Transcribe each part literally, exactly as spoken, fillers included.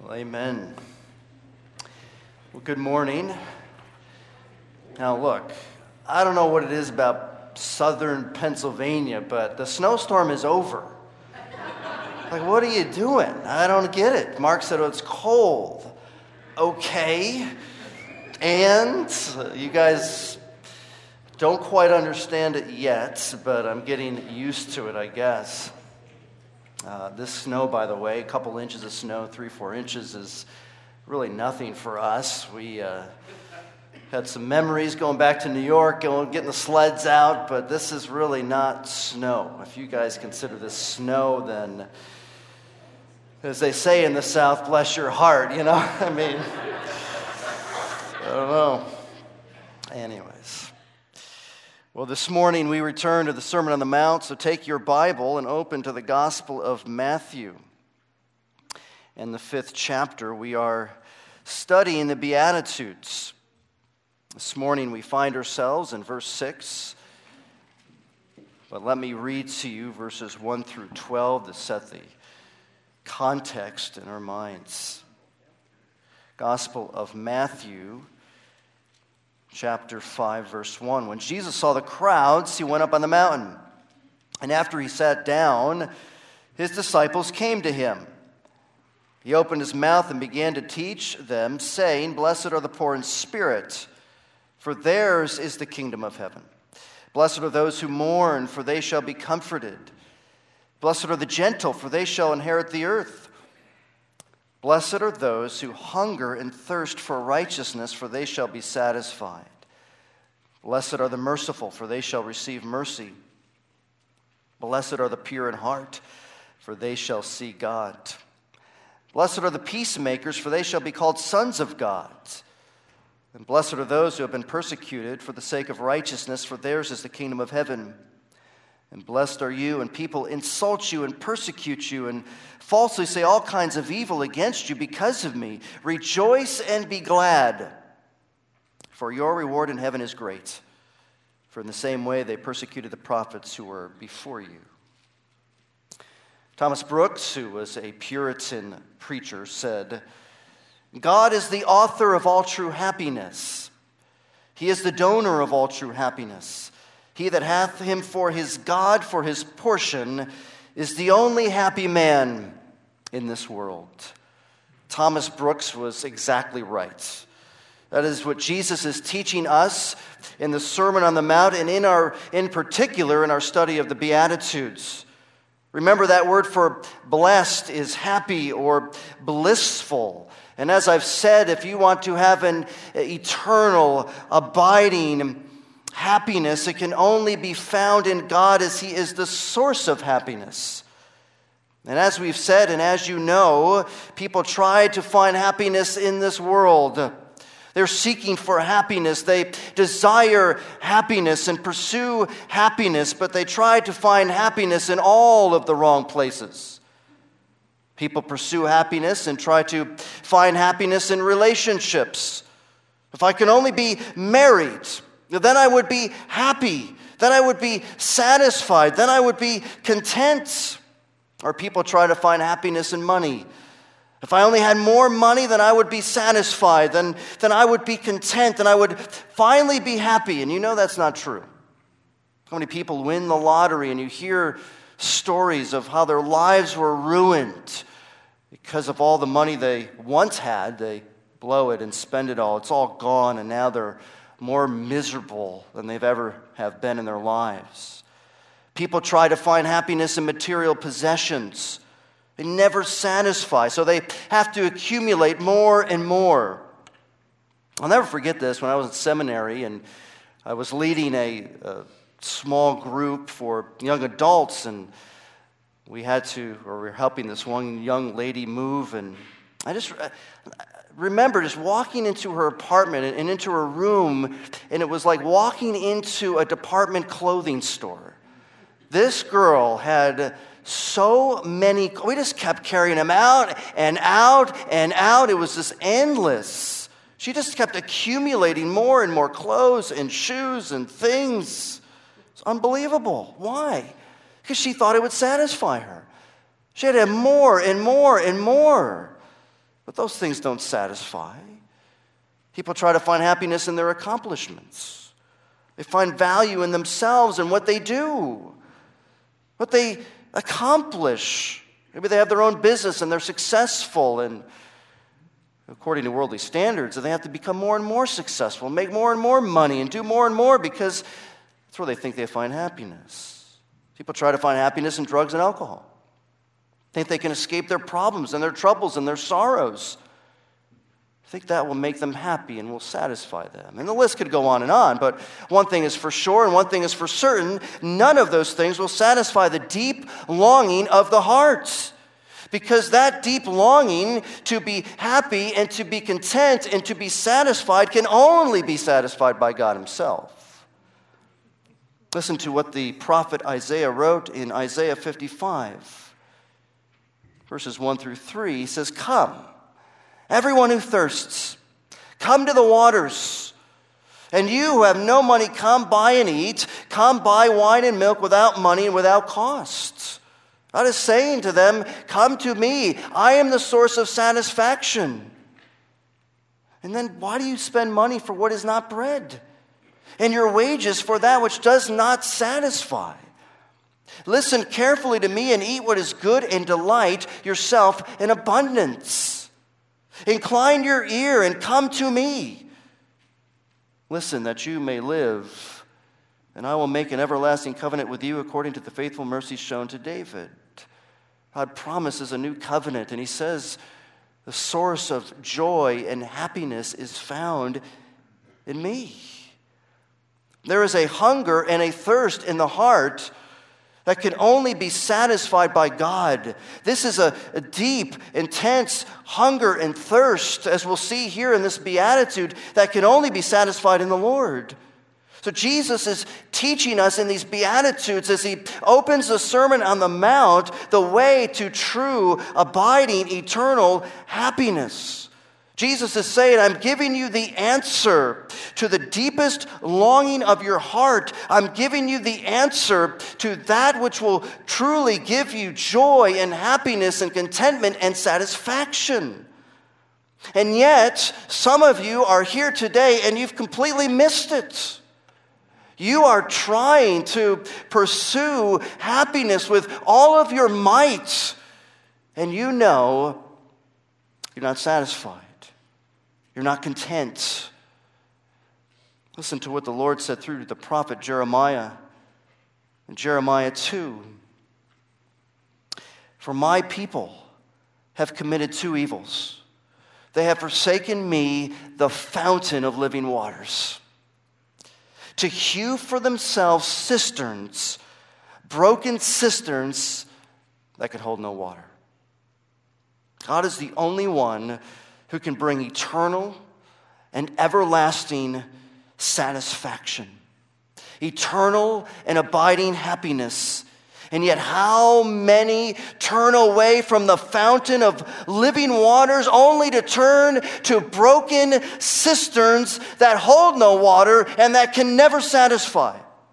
Well, amen. Well, good morning. Now, look, I don't know what it is about southern Pennsylvania, but the snowstorm is over. Like, what are you doing? I don't get it. Mark said, oh, it's cold. Okay. And you guys don't quite understand it yet, but I'm getting used to it, I guess. Uh, this snow, by the way, a couple inches of snow, three, four inches is really nothing for us. We uh, had some memories going back to New York, going, getting the sleds out, but this is really not snow. If you guys consider this snow, then, as they say in the South, bless your heart, you know? I mean, I don't know. Anyways. Well, this morning we return to the Sermon on the Mount, so take your Bible and open to the Gospel of Matthew. In the fifth chapter, we are studying the Beatitudes. This morning we find ourselves in verse six, but let me read to you verses one through twelve to set the context in our minds. Gospel of Matthew, chapter five, verse one. When Jesus saw the crowds, he went up on the mountain. And after he sat down, his disciples came to him. He opened his mouth and began to teach them, saying, Blessed are the poor in spirit, for theirs is the kingdom of heaven. Blessed are those who mourn, for they shall be comforted. Blessed are the gentle, for they shall inherit the earth. Blessed are those who hunger and thirst for righteousness, for they shall be satisfied. Blessed are the merciful, for they shall receive mercy. Blessed are the pure in heart, for they shall see God. Blessed are the peacemakers, for they shall be called sons of God. And blessed are those who have been persecuted for the sake of righteousness, for theirs is the kingdom of heaven. And blessed are you, and people insult you and persecute you and falsely say all kinds of evil against you because of me. Rejoice and be glad, for your reward in heaven is great. For in the same way they persecuted the prophets who were before you. Thomas Brooks, who was a Puritan preacher, said, God is the author of all true happiness. He is the donor of all true happiness. He that hath him for his God, for his portion, is the only happy man in this world. Thomas Brooks was exactly right. That is what Jesus is teaching us in the Sermon on the Mount, and in our, in particular, in our study of the Beatitudes. Remember, that word for blessed is happy or blissful. And as I've said, if you want to have an eternal, abiding happiness, it can only be found in God, as He is the source of happiness. And as we've said, and as you know, people try to find happiness in this world. They're seeking for happiness. They desire happiness and pursue happiness, but they try to find happiness in all of the wrong places. People pursue happiness and try to find happiness in relationships. If I can only be married, then I would be happy. Then I would be satisfied. Then I would be content. Or people try to find happiness in money. If I only had more money, then I would be satisfied. Then, then I would be content. And I would finally be happy. And you know that's not true. How many people win the lottery and you hear stories of how their lives were ruined because of all the money they once had. They blow it and spend it all. It's all gone, and now they're more miserable than they've ever have been in their lives. People try to find happiness in material possessions. They never satisfy, so they have to accumulate more and more. I'll never forget this. When I was in seminary and I was leading a, a small group for young adults, and we had to, or we were helping this one young lady move, and I just I remember just walking into her apartment and into her room, and it was like walking into a department clothing store. This girl had so many, we just kept carrying them out and out and out. It was just endless. She just kept accumulating more and more clothes and shoes and things. It's unbelievable. Why? Because she thought it would satisfy her. She had to have more and more and more. But those things don't satisfy. People try to find happiness in their accomplishments. They find value in themselves and what they do, what they accomplish. Maybe they have their own business and they're successful, and according to worldly standards, they have to become more and more successful, make more and more money, and do more and more because that's where they think they find happiness. People try to find happiness in drugs and alcohol. Think they can escape their problems and their troubles and their sorrows. Think that will make them happy and will satisfy them. And the list could go on and on, but one thing is for sure and one thing is for certain: none of those things will satisfy the deep longing of the heart. Because that deep longing to be happy and to be content and to be satisfied can only be satisfied by God himself. Listen to what the prophet Isaiah wrote in Isaiah fifty-five, verses one through three. He says, "Come, everyone who thirsts, come to the waters. And you who have no money, come buy and eat. Come buy wine and milk without money and without cost." God is saying to them, come to me. I am the source of satisfaction. And then why do you spend money for what is not bread, and your wages for that which does not satisfy? Listen carefully to me and eat what is good, and delight yourself in abundance. Incline your ear and come to me. Listen that you may live, and I will make an everlasting covenant with you according to the faithful mercy shown to David. God promises a new covenant, and he says the source of joy and happiness is found in me. There is a hunger and a thirst in the heart that can only be satisfied by God. This is a, a deep, intense hunger and thirst, as we'll see here in this beatitude, that can only be satisfied in the Lord. So Jesus is teaching us in these Beatitudes, as he opens the Sermon on the Mount, the way to true, abiding, eternal happiness. Jesus is saying, I'm giving you the answer to the deepest longing of your heart. I'm giving you the answer to that which will truly give you joy and happiness and contentment and satisfaction. And yet, some of you are here today and you've completely missed it. You are trying to pursue happiness with all of your might, and you know you're not satisfied. You're not content. Listen to what the Lord said through the prophet Jeremiah in Jeremiah two. For my people have committed two evils. They have forsaken me, the fountain of living waters, to hew for themselves cisterns, broken cisterns that could hold no water. God is the only one who can bring eternal and everlasting satisfaction, eternal and abiding happiness. And yet how many turn away from the fountain of living waters only to turn to broken cisterns that hold no water and that can never satisfy?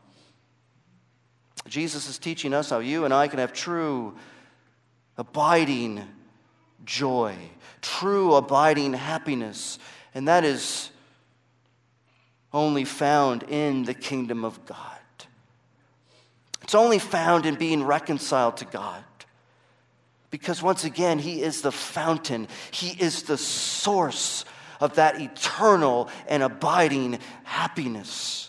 Jesus is teaching us how you and I can have true, abiding joy, true, abiding happiness. And that is only found in the kingdom of God. It's only found in being reconciled to God. Because once again, he is the fountain. He is the source of that eternal and abiding happiness.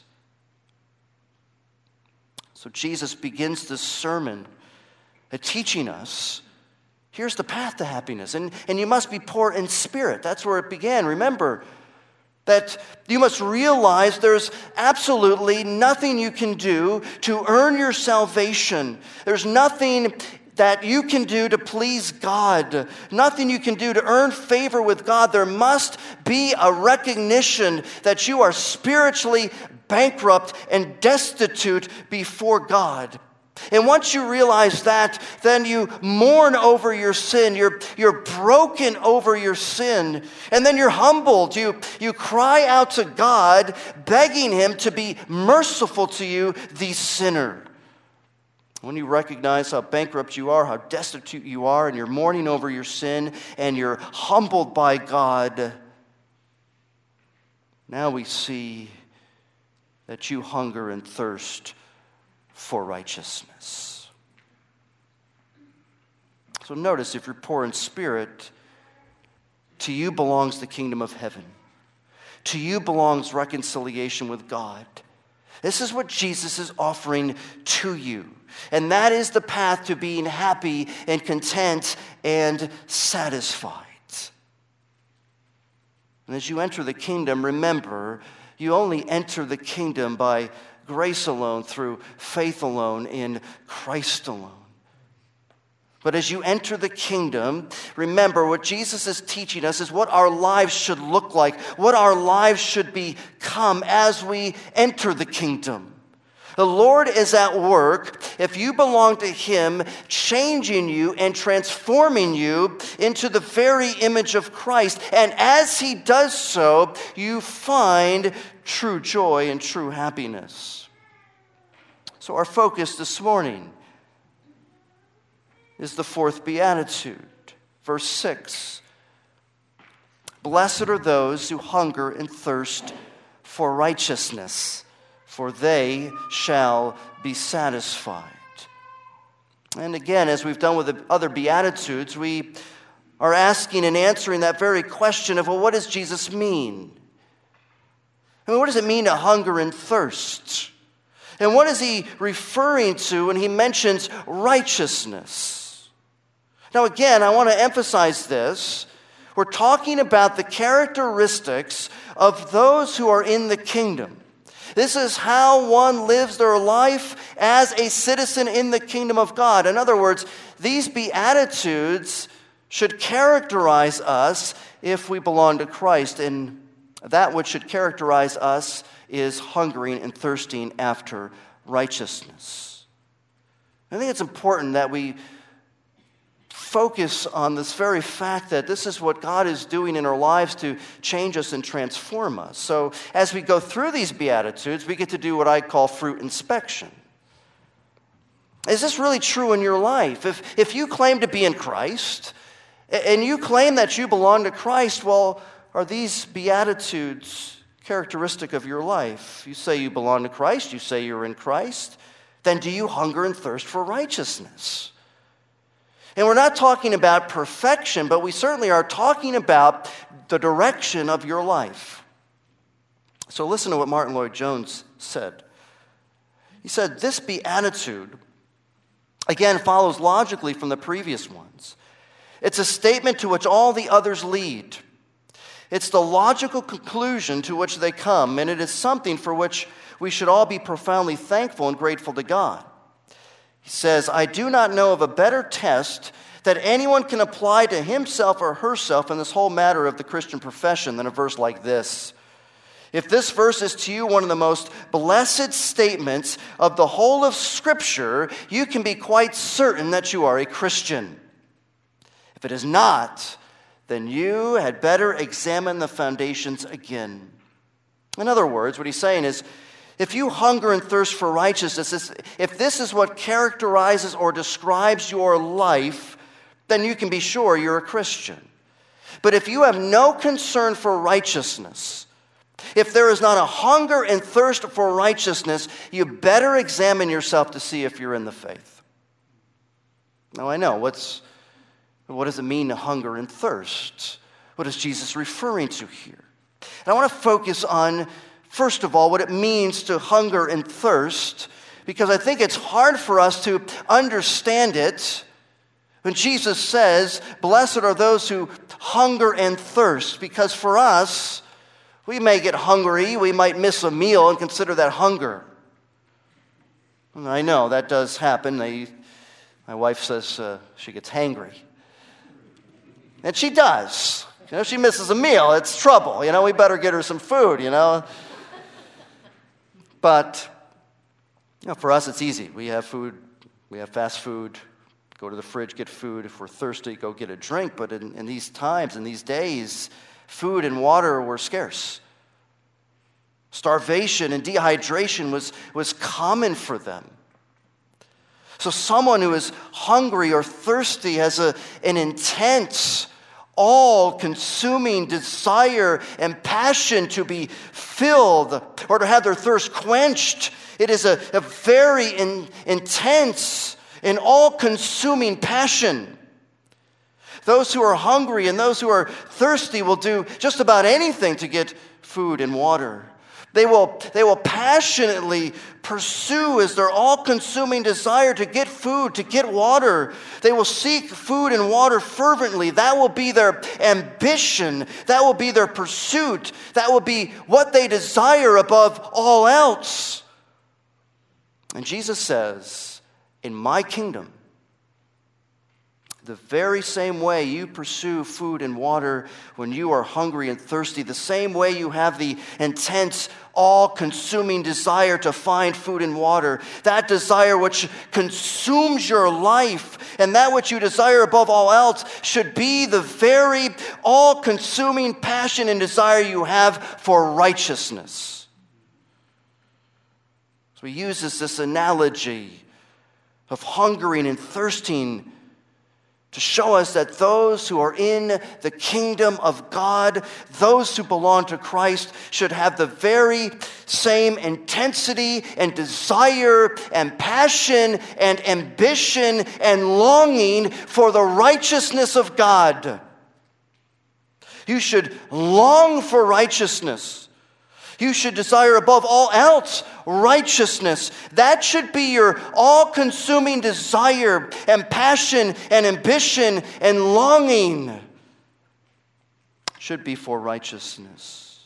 So Jesus begins this sermon by teaching us, here's the path to happiness. And, and you must be poor in spirit. That's where it began. Remember that you must realize there's absolutely nothing you can do to earn your salvation. There's nothing that you can do to please God. Nothing you can do to earn favor with God. There must be a recognition that you are spiritually bankrupt and destitute before God. And once you realize that, then you mourn over your sin. You're, you're broken over your sin. And then you're humbled. You, you cry out to God, begging him to be merciful to you, the sinner. when you recognize how bankrupt you are, how destitute you are, and you're mourning over your sin, and you're humbled by God, now we see that you hunger and thirst for righteousness. So notice, if you're poor in spirit, to you belongs the kingdom of heaven. To you belongs reconciliation with God. This is what Jesus is offering to you. And that is the path to being happy and content and satisfied. And as you enter the kingdom, remember, you only enter the kingdom by grace alone, through faith alone, in Christ alone. But as you enter the kingdom, remember what Jesus is teaching us is what our lives should look like, what our lives should become as we enter the kingdom. The Lord is at work, if you belong to Him, changing you and transforming you into the very image of Christ. And as He does so, you find true joy and true happiness. So our focus this morning is the fourth beatitude, verse six. Blessed are those who hunger and thirst for righteousness, for they shall be satisfied. And again, as we've done with the other beatitudes, we are asking and answering that very question of, well, what does Jesus mean? I mean, what does it mean to hunger and thirst? And what is He referring to when He mentions righteousness? Now again, I want to emphasize this. We're talking about the characteristics of those who are in the kingdom. This is how one lives their life as a citizen in the kingdom of God. In other words, these beatitudes should characterize us if we belong to Christ. And that which should characterize us is hungering and thirsting after righteousness. I think it's important that we focus on this very fact that this is what God is doing in our lives to change us and transform us. So as we go through these Beatitudes, we get to do what I call fruit inspection. Is this really true in your life? If, if you claim to be in Christ, and you claim that you belong to Christ, well, are these Beatitudes characteristic of your life? You say you belong to Christ, you say you're in Christ, then do you hunger and thirst for righteousness? And we're not talking about perfection, but we certainly are talking about the direction of your life. So listen to what Martin Lloyd-Jones said. He said, this beatitude, again, follows logically from the previous ones. It's a statement to which all the others lead. It's the logical conclusion to which they come, and it is something for which we should all be profoundly thankful and grateful to God. He says, I do not know of a better test that anyone can apply to himself or herself in this whole matter of the Christian profession than a verse like this. If this verse is to you one of the most blessed statements of the whole of Scripture, you can be quite certain that you are a Christian. If it is not, then you had better examine the foundations again. In other words, what he's saying is, if you hunger and thirst for righteousness, if this is what characterizes or describes your life, then you can be sure you're a Christian. But if you have no concern for righteousness, if there is not a hunger and thirst for righteousness, you better examine yourself to see if you're in the faith. Now I know, what's, what does it mean to hunger and thirst? What is Jesus referring to here? And I want to focus on, first of all, what it means to hunger and thirst, because I think it's hard for us to understand it when Jesus says, blessed are those who hunger and thirst, because for us, we may get hungry, we might miss a meal and consider that hunger. And I know that does happen. They, my wife says uh, she gets hangry. And she does. You know, she misses a meal, it's trouble. You know, we better get her some food, you know. But, you know, for us it's easy. We have food, we have fast food, go to the fridge, get food. If we're thirsty, go get a drink. But in, in these times, in these days, food and water were scarce. Starvation and dehydration was, was common for them. So someone who is hungry or thirsty has a, an intense, all-consuming desire and passion to be filled or to have their thirst quenched. It is a, a very in, intense and all-consuming passion. Those who are hungry and those who are thirsty will do just about anything to get food and water. They will, they will passionately pursue as their all-consuming desire to get food, to get water. They will seek food and water fervently. That will be their ambition. That will be their pursuit. That will be what they desire above all else. And Jesus says, in my kingdom, the very same way you pursue food and water when you are hungry and thirsty, the same way you have the intense, all-consuming desire to find food and water, that desire which consumes your life and that which you desire above all else should be the very all-consuming passion and desire you have for righteousness. So he uses this analogy of hungering and thirsting to show us that those who are in the kingdom of God, those who belong to Christ, should have the very same intensity and desire and passion and ambition and longing for the righteousness of God. You should long for righteousness. You should desire above all else righteousness. That should be your all-consuming desire and passion and ambition and longing. Should be for righteousness.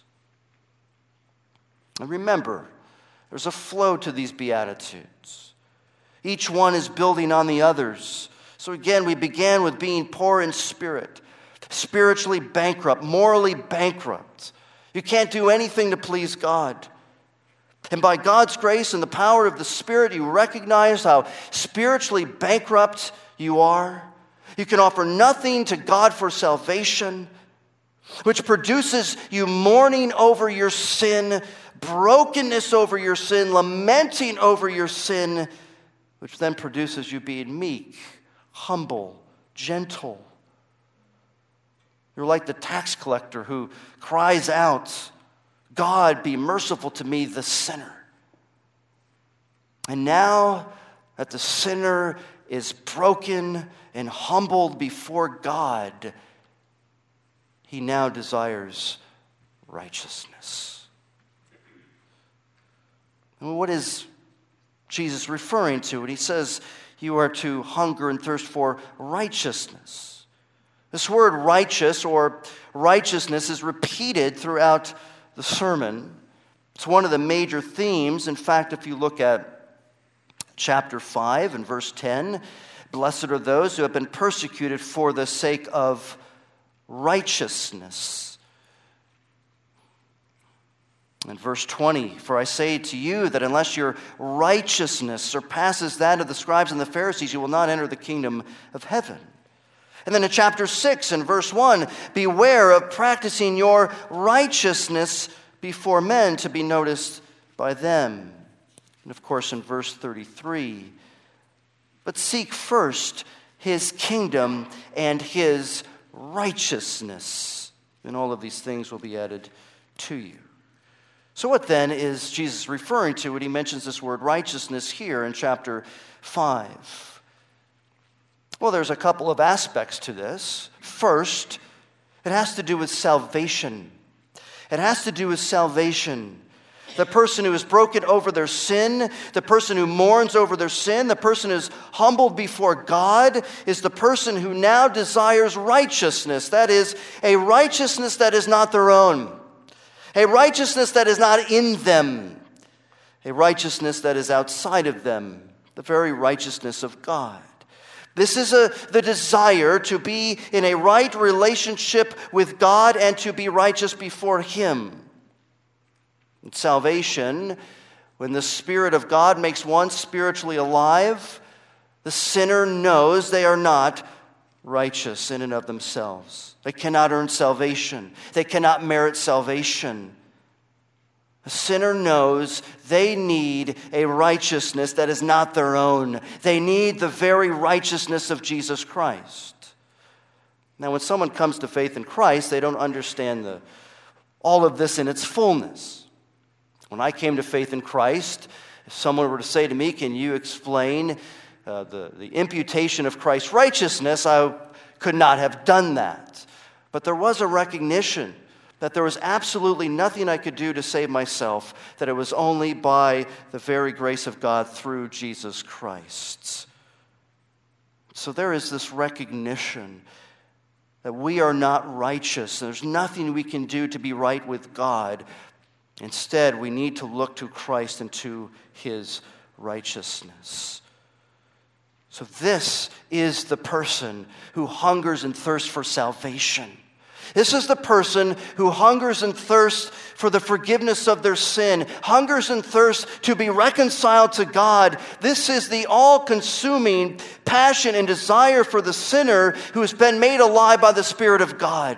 And remember, there's a flow to these Beatitudes. Each one is building on the others. So again, we began with being poor in spirit, spiritually bankrupt, morally bankrupt. You can't do anything to please God. And by God's grace and the power of the Spirit, you recognize how spiritually bankrupt you are. You can offer nothing to God for salvation, which produces you mourning over your sin, brokenness over your sin, lamenting over your sin, which then produces you being meek, humble, gentle. You're like the tax collector who cries out, God, be merciful to me, the sinner. And now that the sinner is broken and humbled before God, he now desires righteousness. And what is Jesus referring to when he says you are to hunger and thirst for righteousness? This word righteous or righteousness is repeated throughout the sermon. It's one of the major themes. In fact, if you look at chapter five and verse ten, blessed are those who have been persecuted for the sake of righteousness. In verse twenty, for I say to you that unless your righteousness surpasses that of the scribes and the Pharisees, you will not enter the kingdom of heaven. And then in chapter six and verse one, beware of practicing your righteousness before men to be noticed by them. And of course in verse thirty-three, but seek first his kingdom and his righteousness, and all of these things will be added to you. So what then is Jesus referring to when he mentions this word righteousness here in chapter five? Well, there's a couple of aspects to this. First, it has to do with salvation. It has to do with salvation. The person who is broken over their sin, the person who mourns over their sin, the person who is humbled before God is the person who now desires righteousness. That is, a righteousness that is not their own. A righteousness that is not in them. A righteousness that is outside of them. The very righteousness of God. This is a, the desire to be in a right relationship with God and to be righteous before Him. In salvation, when the Spirit of God makes one spiritually alive, the sinner knows they are not righteous in and of themselves. They cannot earn salvation. They cannot merit salvation. A sinner knows they need a righteousness that is not their own. They need the very righteousness of Jesus Christ. Now, when someone comes to faith in Christ, they don't understand the, all of this in its fullness. When I came to faith in Christ, if someone were to say to me, can you explain uh, the, the imputation of Christ's righteousness, I could not have done that. But there was a recognition that there was absolutely nothing I could do to save myself, that it was only by the very grace of God through Jesus Christ. So there is this recognition that we are not righteous. There's nothing we can do to be right with God. Instead, we need to look to Christ and to his righteousness. So this is the person who hungers and thirsts for salvation. This is the person who hungers and thirsts for the forgiveness of their sin, hungers and thirsts to be reconciled to God. This is the all-consuming passion and desire for the sinner who has been made alive by the Spirit of God.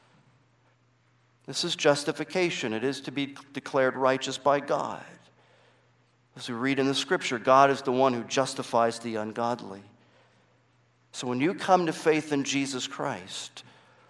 This is justification. It is to be declared righteous by God. As we read in the Scripture, God is the one who justifies the ungodly. So when you come to faith in Jesus Christ,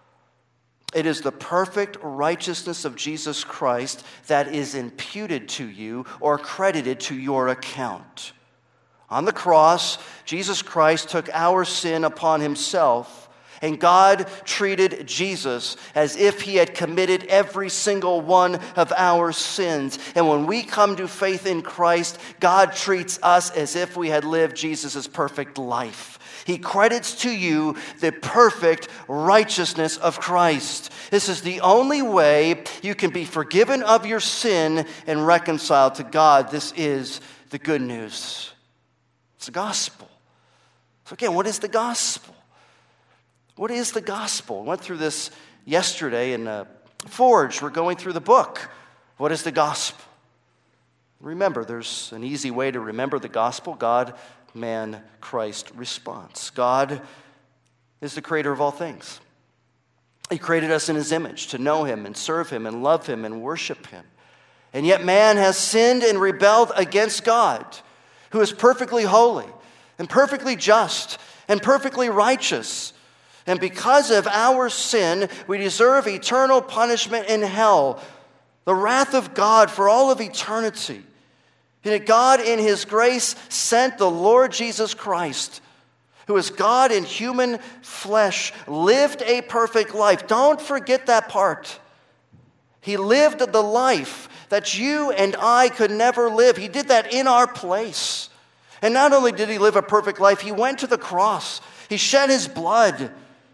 it is the perfect righteousness of Jesus Christ that is imputed to you or credited to your account. On the cross, Jesus Christ took our sin upon himself, and God treated Jesus as if he had committed every single one of our sins. And when we come to faith in Christ, God treats us as if we had lived Jesus' perfect life. He credits to you the perfect righteousness of Christ. This is the only way you can be forgiven of your sin and reconciled to God. This is the good news. It's the gospel. So again, what is the gospel? What is the gospel? I went through this yesterday in uh, Forge. We're going through the book. What is the gospel? Remember, there's an easy way to remember the gospel. God, man, Christ response. God is the creator of all things. He created us in his image to know him and serve him and love him and worship him. And yet man has sinned and rebelled against God, who is perfectly holy and perfectly just and perfectly righteous. And because of our sin, we deserve eternal punishment in hell, the wrath of God for all of eternity. And God, in his grace, sent the Lord Jesus Christ, who is God in human flesh, lived a perfect life. Don't forget that part. He lived the life that you and I could never live. He did that in our place. And not only did he live a perfect life, he went to the cross. He shed his blood.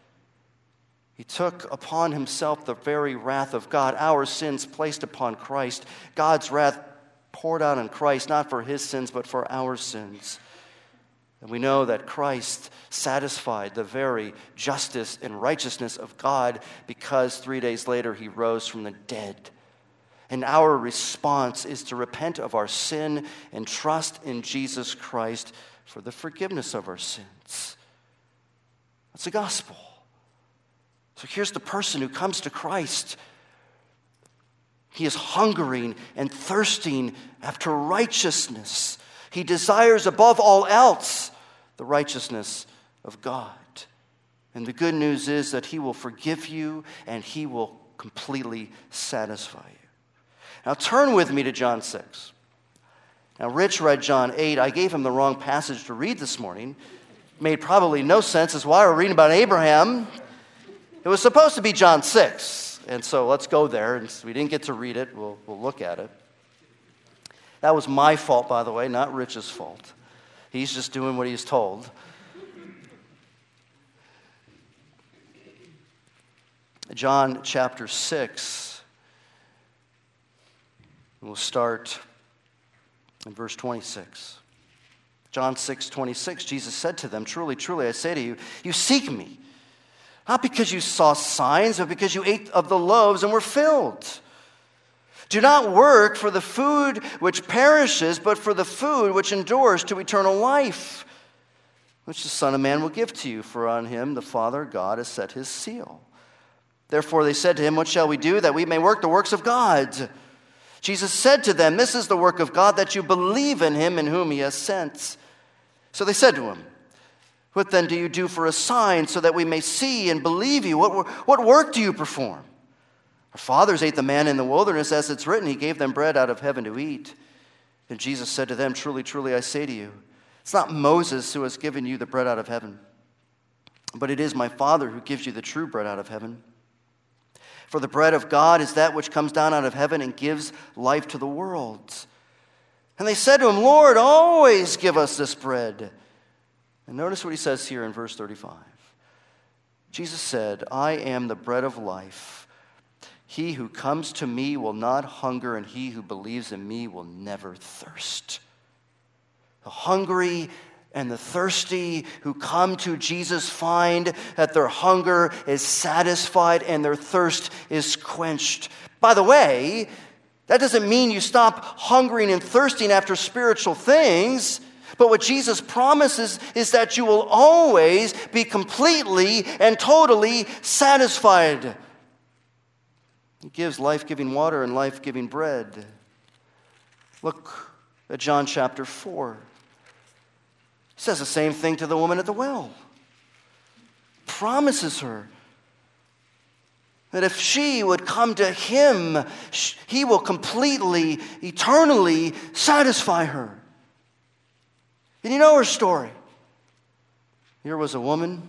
He took upon himself the very wrath of God, our sins placed upon Christ, God's wrath poured out on Christ, not for his sins, but for our sins. And we know that Christ satisfied the very justice and righteousness of God because three days later he rose from the dead. And our response is to repent of our sin and trust in Jesus Christ for the forgiveness of our sins. That's the gospel. So here's the person who comes to Christ. He is hungering and thirsting after righteousness. He desires above all else the righteousness of God. And the good news is that he will forgive you and he will completely satisfy you. Now turn with me to John six. Now Rich read John eight. I gave him the wrong passage to read this morning. It made probably no sense. That's why we're reading about Abraham. It was supposed to be John six, and so let's go there. And we didn't get to read it. We'll, we'll look at it. That was my fault, by the way, not Rich's fault. He's just doing what he's told. John chapter six. We'll start in verse twenty-six. John six, twenty-six, Jesus said to them, "Truly, truly, I say to you, you seek me. Not because you saw signs, but because you ate of the loaves and were filled. Do not work for the food which perishes, but for the food which endures to eternal life, which the Son of Man will give to you, for on him the Father God has set his seal." Therefore they said to him, "What shall we do that we may work the works of God?" Jesus said to them, "This is the work of God, that you believe in him in whom he has sent." So they said to him, "What then do you do for a sign so that we may see and believe you? What, what work do you perform? Our fathers ate the manna in the wilderness, as it's written, he gave them bread out of heaven to eat." And Jesus said to them, "Truly, truly, I say to you, it's not Moses who has given you the bread out of heaven, but it is my Father who gives you the true bread out of heaven. For the bread of God is that which comes down out of heaven and gives life to the world." And they said to him, "Lord, always give us this bread." And notice what he says here in verse thirty-five. Jesus said, "I am the bread of life. He who comes to me will not hunger, and he who believes in me will never thirst." The hungry and the thirsty who come to Jesus find that their hunger is satisfied and their thirst is quenched. By the way, that doesn't mean you stop hungering and thirsting after spiritual things, but what Jesus promises is that you will always be completely and totally satisfied. He gives life-giving water and life-giving bread. Look at John chapter four. He says the same thing to the woman at the well. Promises her that if she would come to him, he will completely, eternally satisfy her. And you know her story. Here was a woman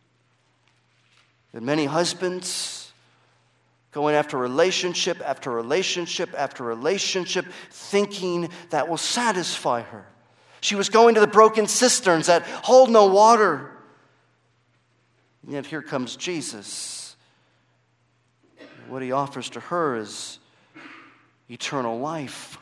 with many husbands, going after relationship after relationship after relationship, thinking that will satisfy her. She was going to the broken cisterns that hold no water. And yet here comes Jesus. What he offers to her is eternal life.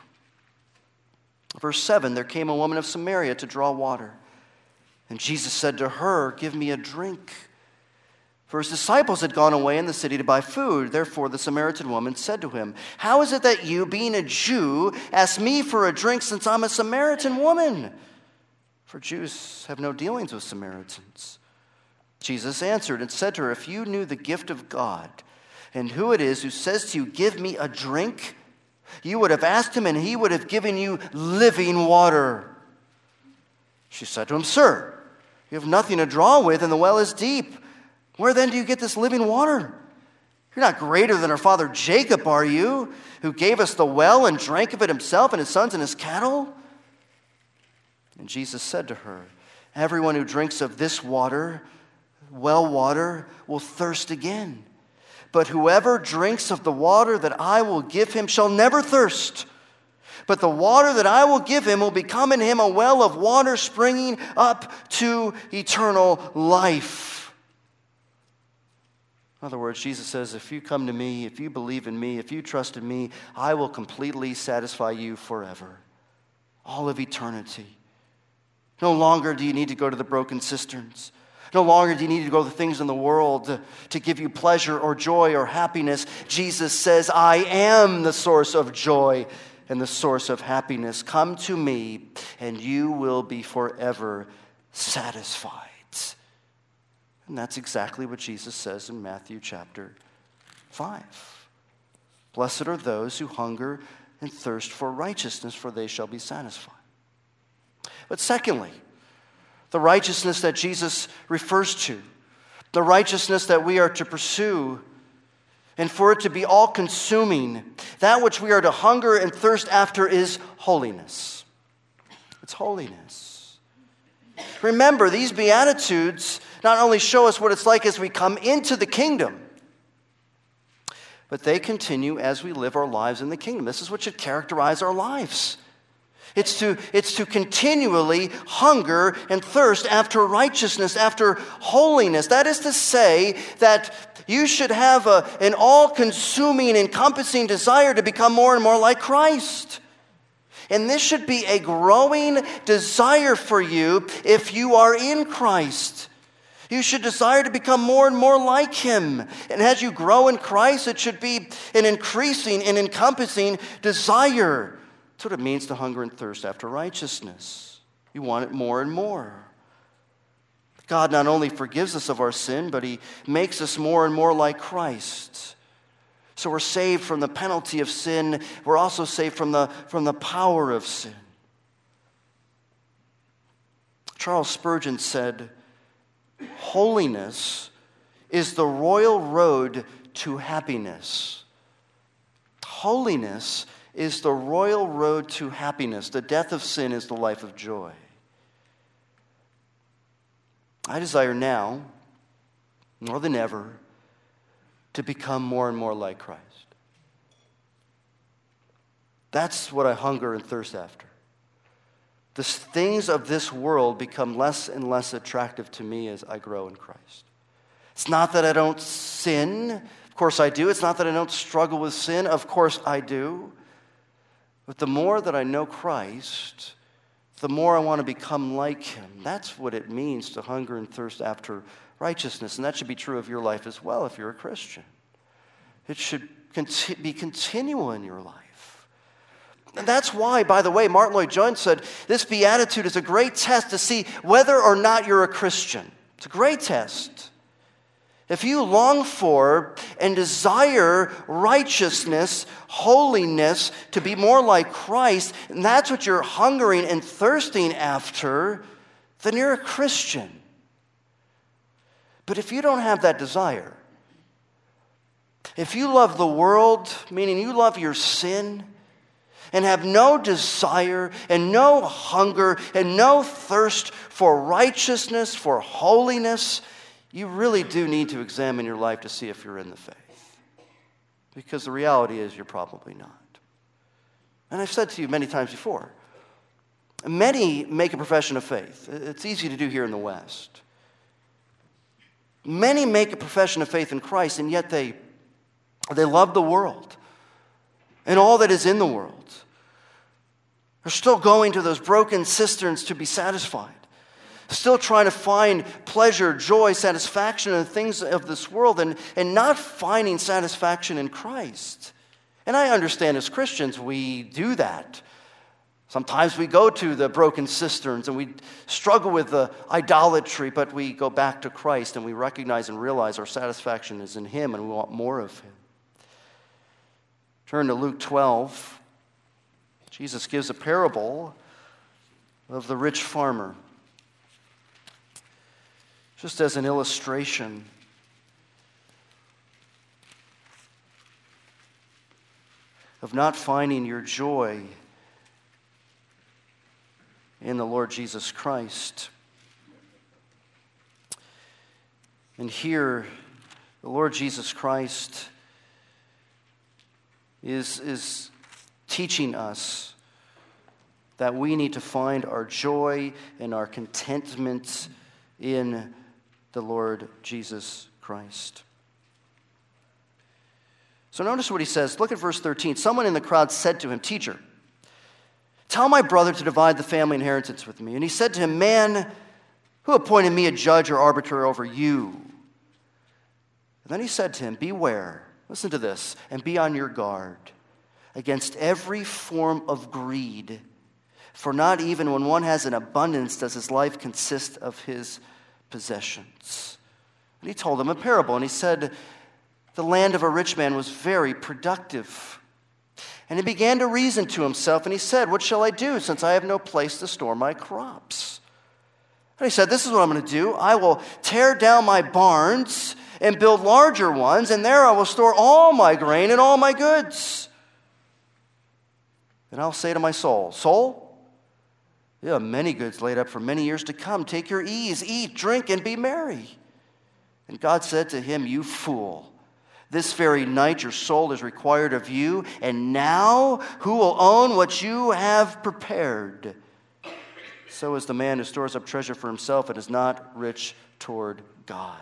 Verse seven, there came a woman of Samaria to draw water. And Jesus said to her, "Give me a drink." For his disciples had gone away in the city to buy food. Therefore the Samaritan woman said to him, "How is it that you, being a Jew, ask me for a drink since I'm a Samaritan woman?" For Jews have no dealings with Samaritans. Jesus answered and said to her, "If you knew the gift of God and who it is who says to you, 'Give me a drink,' you would have asked him and he would have given you living water." She said to him, "Sir, you have nothing to draw with and the well is deep. Where then do you get this living water? You're not greater than our father Jacob, are you, who gave us the well and drank of it himself and his sons and his cattle?" And Jesus said to her, "Everyone who drinks of this water, well water, will thirst again. But whoever drinks of the water that I will give him shall never thirst. But the water that I will give him will become in him a well of water springing up to eternal life." In other words, Jesus says, if you come to me, if you believe in me, if you trust in me, I will completely satisfy you forever. All of eternity. No longer do you need to go to the broken cisterns. No longer do you need to go to the things in the world to, to give you pleasure or joy or happiness. Jesus says, "I am the source of joy and the source of happiness. Come to me and you will be forever satisfied." And that's exactly what Jesus says in Matthew chapter five. "Blessed are those who hunger and thirst for righteousness, for they shall be satisfied." But secondly, the righteousness that Jesus refers to, the righteousness that we are to pursue, and for it to be all-consuming, that which we are to hunger and thirst after is holiness. It's holiness. Remember, these Beatitudes not only show us what it's like as we come into the kingdom, but they continue as we live our lives in the kingdom. This is what should characterize our lives. It's to, it's to continually hunger and thirst after righteousness, after holiness. That is to say that you should have a, an all-consuming, encompassing desire to become more and more like Christ. And this should be a growing desire for you if you are in Christ. You should desire to become more and more like him. And as you grow in Christ, it should be an increasing and encompassing desire. That's what it means to hunger and thirst after righteousness. You want it more and more. God not only forgives us of our sin, but he makes us more and more like Christ. So we're saved from the penalty of sin. We're also saved from the, from the power of sin. Charles Spurgeon said, holiness is the royal road to happiness. Holiness is the royal road to happiness. The death of sin is the life of joy. I desire now, more than ever, to become more and more like Christ. That's what I hunger and thirst after. The things of this world become less and less attractive to me as I grow in Christ. It's not that I don't sin. Of course I do. It's not that I don't struggle with sin. Of course I do. But the more that I know Christ, the more I want to become like him. That's what it means to hunger and thirst after righteousness. And that should be true of your life as well if you're a Christian. It should conti- be continual in your life. And that's why, by the way, Martin Lloyd-Jones said, this beatitude is a great test to see whether or not you're a Christian. It's a great test. If you long for and desire righteousness, holiness, to be more like Christ, and that's what you're hungering and thirsting after, then you're a Christian. But if you don't have that desire, if you love the world, meaning you love your sin, and have no desire and no hunger and no thirst for righteousness, for holiness, you really do need to examine your life to see if you're in the faith. Because the reality is you're probably not. And I've said to you many times before, many make a profession of faith. It's easy to do here in the West. Many make a profession of faith in Christ, and yet they, they love the world and all that is in the world. They're still going to those broken cisterns to be satisfied. Still trying to find pleasure, joy, satisfaction in the things of this world and, and not finding satisfaction in Christ. And I understand as Christians we do that. Sometimes we go to the broken cisterns and we struggle with the idolatry, but we go back to Christ and we recognize and realize our satisfaction is in him and we want more of him. Turn to Luke twelve. Jesus gives a parable of the rich farmer, just as an illustration. Of not finding your joy in the Lord Jesus Christ. And here, the Lord Jesus Christ is, is teaching us that we need to find our joy and our contentment in the Lord Jesus Christ. So notice what he says. Look at verse thirteen. Someone in the crowd said to him, "Teacher, tell my brother to divide the family inheritance with me." And he said to him, "Man, who appointed me a judge or arbiter over you?" And then he said to him, "Beware," listen to this, "and be on your guard against every form of greed. For not even when one has an abundance does his life consist of his possessions." And he told him a parable, and he said, "The land of a rich man was very productive. And he began to reason to himself, and he said, 'What shall I do, since I have no place to store my crops?' And he said, 'This is what I'm going to do. I will tear down my barns and build larger ones, and there I will store all my grain and all my goods. And I'll say to my soul, Soul, you have many goods laid up for many years to come. Take your ease, eat, drink, and be merry.' And God said to him, 'You fool, this very night your soul is required of you, and now who will own what you have prepared? So is the man who stores up treasure for himself and is not rich toward God.'"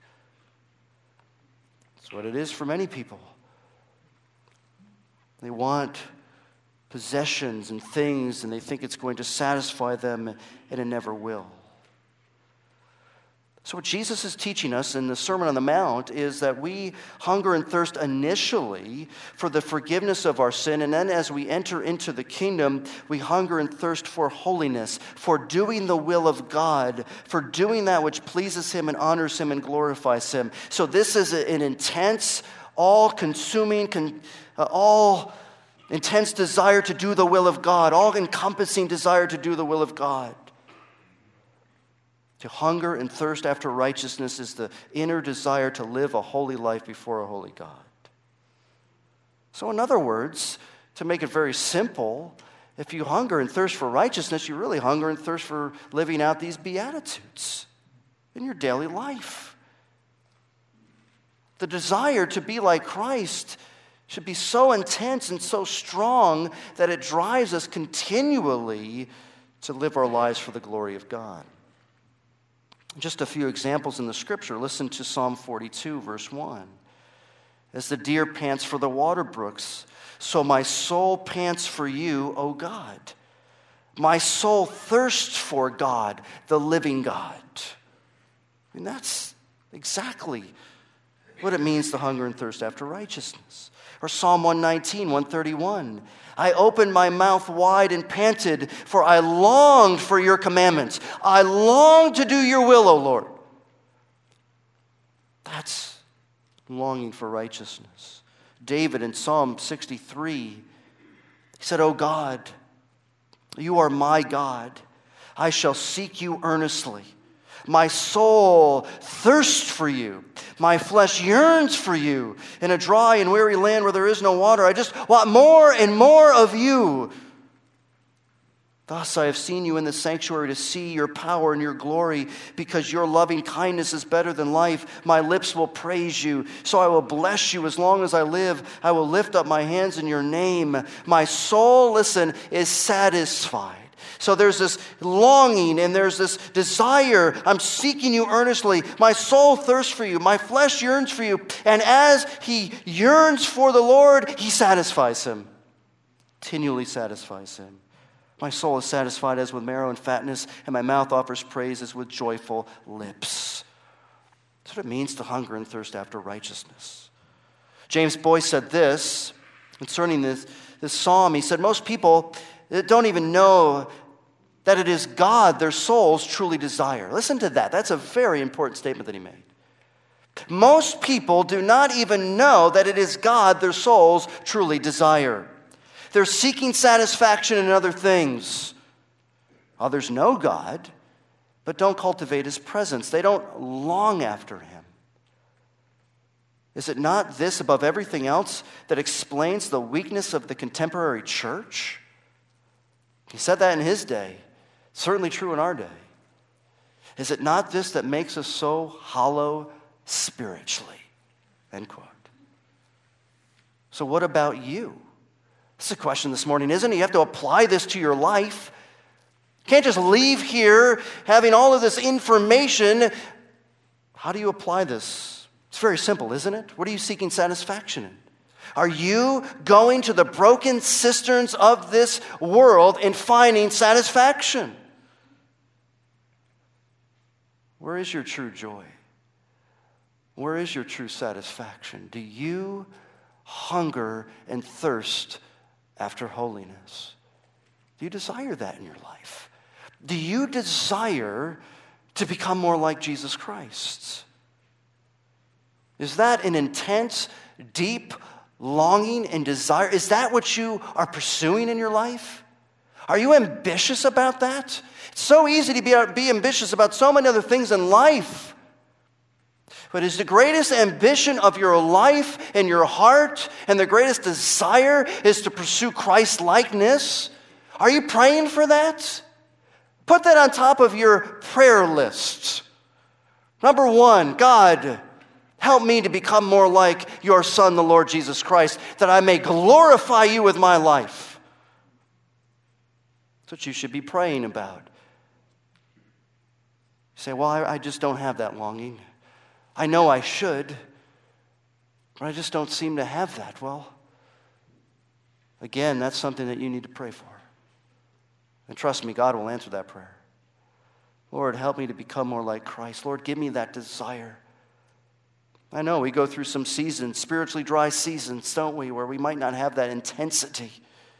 That's what it is for many people. They want possessions and things, and they think it's going to satisfy them, and it never will. So what Jesus is teaching us in the Sermon on the Mount is that we hunger and thirst initially for the forgiveness of our sin, and then as we enter into the kingdom, we hunger and thirst for holiness, for doing the will of God, for doing that which pleases him and honors him and glorifies him. So this is an intense, all-consuming, con, uh, all intense desire to do the will of God, all-encompassing desire to do the will of God. To hunger and thirst after righteousness is the inner desire to live a holy life before a holy God. So in other words, to make it very simple, if you hunger and thirst for righteousness, you really hunger and thirst for living out these beatitudes in your daily life. The desire to be like Christ should be so intense and so strong that it drives us continually to live our lives for the glory of God. Just a few examples in the scripture. Listen to Psalm forty-two, verse one. As the deer pants for the water brooks, so my soul pants for you, O God. My soul thirsts for God, the living God. I mean, that's exactly what it means to hunger and thirst after righteousness. Or Psalm one nineteen, one thirty-one. I opened my mouth wide and panted, for I longed for your commandments. I longed to do your will, O Lord. That's longing for righteousness. David in Psalm sixty-three, he said, O God, you are my God. I shall seek you earnestly. My soul thirsts for you. My flesh yearns for you in a dry and weary land where there is no water. I just want more and more of you. Thus I have seen you in the sanctuary to see your power and your glory, because your loving kindness is better than life. My lips will praise you, so I will bless you as long as I live. I will lift up my hands in your name. My soul, listen, is satisfied. So there's this longing and there's this desire. I'm seeking you earnestly. My soul thirsts for you. My flesh yearns for you. And as he yearns for the Lord, he satisfies him. Continually satisfies him. My soul is satisfied as with marrow and fatness, and my mouth offers praise as with joyful lips. That's what it means to hunger and thirst after righteousness. James Boyce said this concerning this, this psalm. He said, most people don't even know that it is God their souls truly desire. Listen to that. That's a very important statement that he made. Most people do not even know that it is God their souls truly desire. They're seeking satisfaction in other things. Others know God, but don't cultivate his presence. They don't long after him. Is it not this above everything else that explains the weakness of the contemporary church? He said that in his day. Certainly true in our day. Is it not this that makes us so hollow spiritually? End quote. So what about you? This is a question this morning, isn't it? You have to apply this to your life. You can't just leave here having all of this information. How do you apply this? It's very simple, isn't it? What are you seeking satisfaction in? Are you going to the broken cisterns of this world and finding satisfaction? Where is your true joy? Where is your true satisfaction? Do you hunger and thirst after holiness? Do you desire that in your life? Do you desire to become more like Jesus Christ? Is that an intense, deep longing and desire? Is that what you are pursuing in your life? Are you ambitious about that? It's so easy to be, be ambitious about so many other things in life. But is the greatest ambition of your life and your heart and the greatest desire is to pursue Christ-likeness? Are you praying for that? Put that on top of your prayer list. Number one, God, help me to become more like your Son, the Lord Jesus Christ, that I may glorify you with my life. That's what you should be praying about. You say, well, I, I just don't have that longing. I know I should, but I just don't seem to have that. Well, again, that's something that you need to pray for. And trust me, God will answer that prayer. Lord, help me to become more like Christ. Lord, give me that desire. I know we go through some seasons, spiritually dry seasons, don't we, where we might not have that intensity.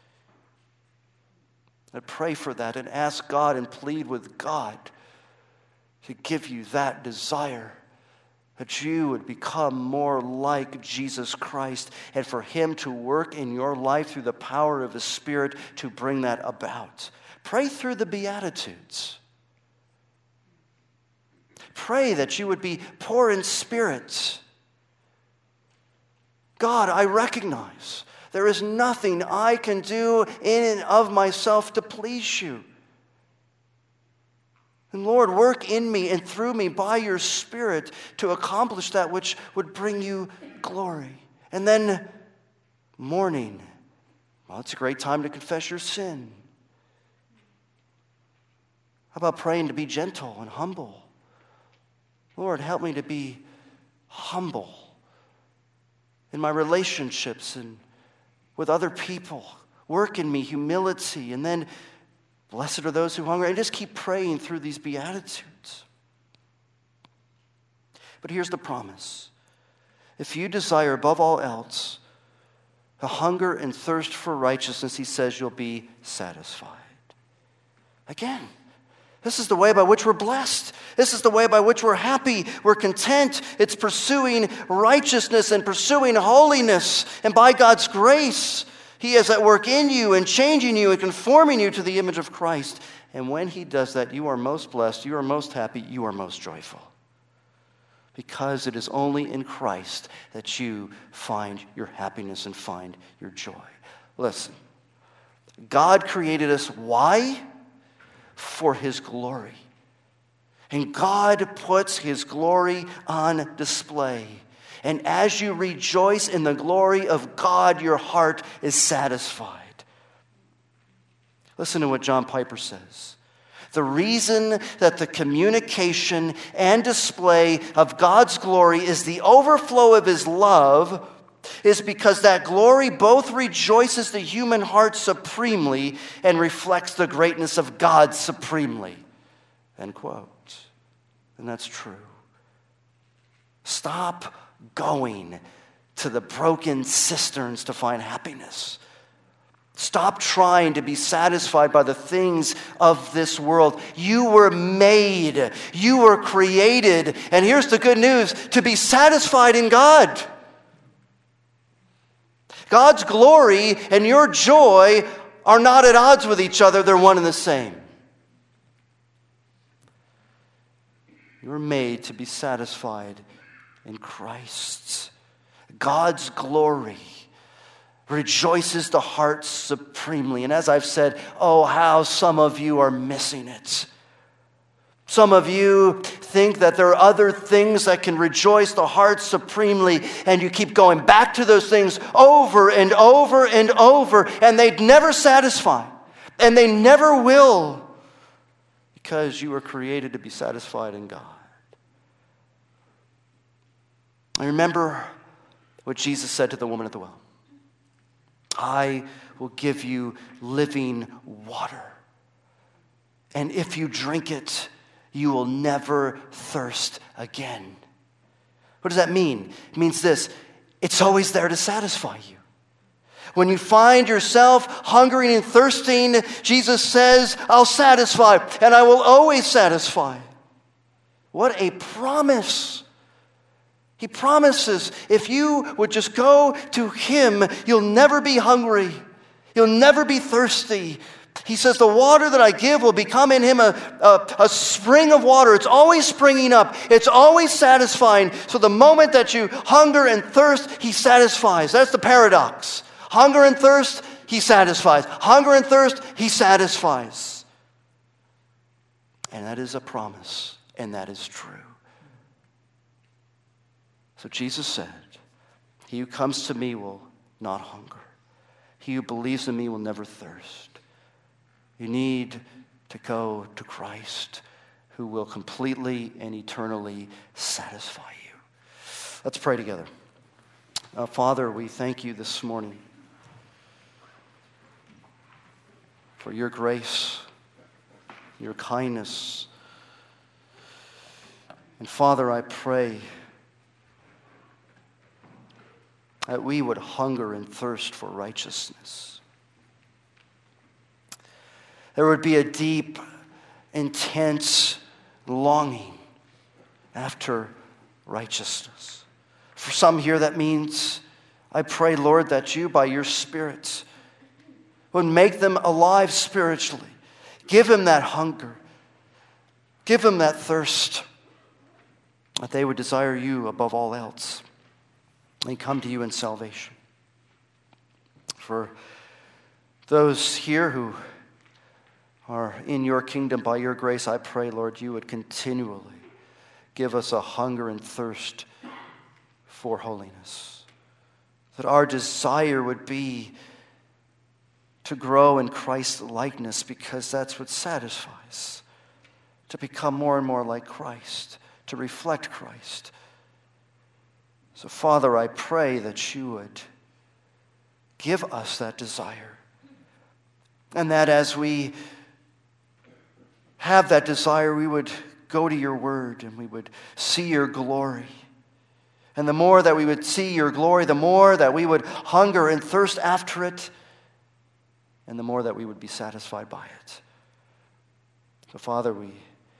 I pray for that and ask God and plead with God to give you that desire that you would become more like Jesus Christ and for him to work in your life through the power of his Spirit to bring that about. Pray through the Beatitudes. Pray that you would be poor in spirit. God, I recognize there is nothing I can do in and of myself to please you. And Lord, work in me and through me by your Spirit to accomplish that which would bring you glory. And then mourning. Well, it's a great time to confess your sin. How about praying to be gentle and humble? Lord, help me to be humble in my relationships and with other people. Work in me humility. And then blessed are those who hunger. And just keep praying through these Beatitudes. But here's the promise. If you desire above all else a hunger and thirst for righteousness, he says you'll be satisfied. Again, this is the way by which we're blessed. This is the way by which we're happy, we're content. It's pursuing righteousness and pursuing holiness. And by God's grace, he is at work in you and changing you and conforming you to the image of Christ. And when he does that, you are most blessed, you are most happy, you are most joyful. Because it is only in Christ that you find your happiness and find your joy. Listen, God created us. Why? For his glory. And God puts his glory on display. And as you rejoice in the glory of God, your heart is satisfied. Listen to what John Piper says. The reason that the communication and display of God's glory is the overflow of his love is because that glory both rejoices the human heart supremely and reflects the greatness of God supremely. End quote. And that's true. Stop going to the broken cisterns to find happiness. Stop trying to be satisfied by the things of this world. You were made, you were created, and here's the good news, to be satisfied in God. God's glory and your joy are not at odds with each other. They're one and the same. You were made to be satisfied in Christ. God's glory rejoices the heart supremely. And as I've said, oh, how some of you are missing it. Some of you think that there are other things that can rejoice the heart supremely, and you keep going back to those things over and over and over, and they never satisfy, and they never will, because you were created to be satisfied in God. I remember what Jesus said to the woman at the well. I will give you living water, and if you drink it, you will never thirst again. What does that mean? It means this: it's always there to satisfy you. When you find yourself hungering and thirsting, Jesus says, I'll satisfy, and I will always satisfy. What a promise. He promises if you would just go to him, you'll never be hungry. You'll never be thirsty. He says, the water that I give will become in him a, a, a spring of water. It's always springing up. It's always satisfying. So the moment that you hunger and thirst, he satisfies. That's the paradox. Hunger and thirst, he satisfies. Hunger and thirst, he satisfies. And that is a promise, and that is true. So Jesus said, he who comes to me will not hunger. He who believes in me will never thirst. You need to go to Christ, who will completely and eternally satisfy you. Let's pray together. Uh, Father, we thank you this morning for your grace, your kindness. And Father, I pray that we would hunger and thirst for righteousness. There would be a deep, intense longing after righteousness. For some here, that means, I pray, Lord, that you, by your Spirit, would make them alive spiritually. Give them that hunger. Give them that thirst, that they would desire you above all else and come to you in salvation. For those here who are in your kingdom by your grace, I pray, Lord, you would continually give us a hunger and thirst for holiness. That our desire would be to grow in Christ's likeness, because that's what satisfies. To become more and more like Christ, to reflect Christ. So, Father, I pray that you would give us that desire. And that as we have that desire, we would go to your word and we would see your glory. And the more that we would see your glory, the more that we would hunger and thirst after it, and the more that we would be satisfied by it. So, Father, we,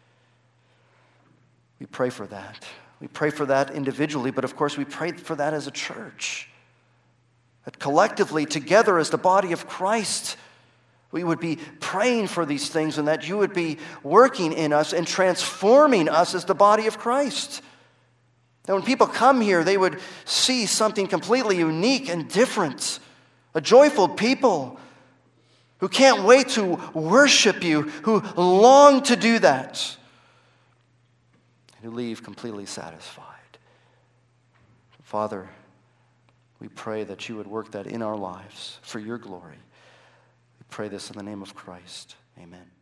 we pray for that. We pray for that individually, but of course we pray for that as a church. That collectively, together as the body of Christ, we would be praying for these things, and that you would be working in us and transforming us as the body of Christ. That when people come here, they would see something completely unique and different. A joyful people who can't wait to worship you, who long to do that, and who leave completely satisfied. Father, we pray that you would work that in our lives for your glory. We pray this in the name of Christ. Amen.